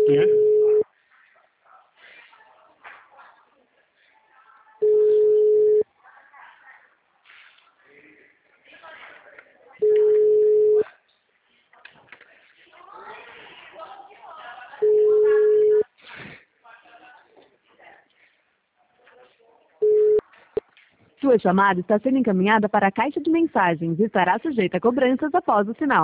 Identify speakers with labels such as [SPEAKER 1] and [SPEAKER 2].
[SPEAKER 1] Quem é?
[SPEAKER 2] Sua chamada está sendo encaminhada para a caixa de mensagens e estará sujeita a cobranças após o sinal.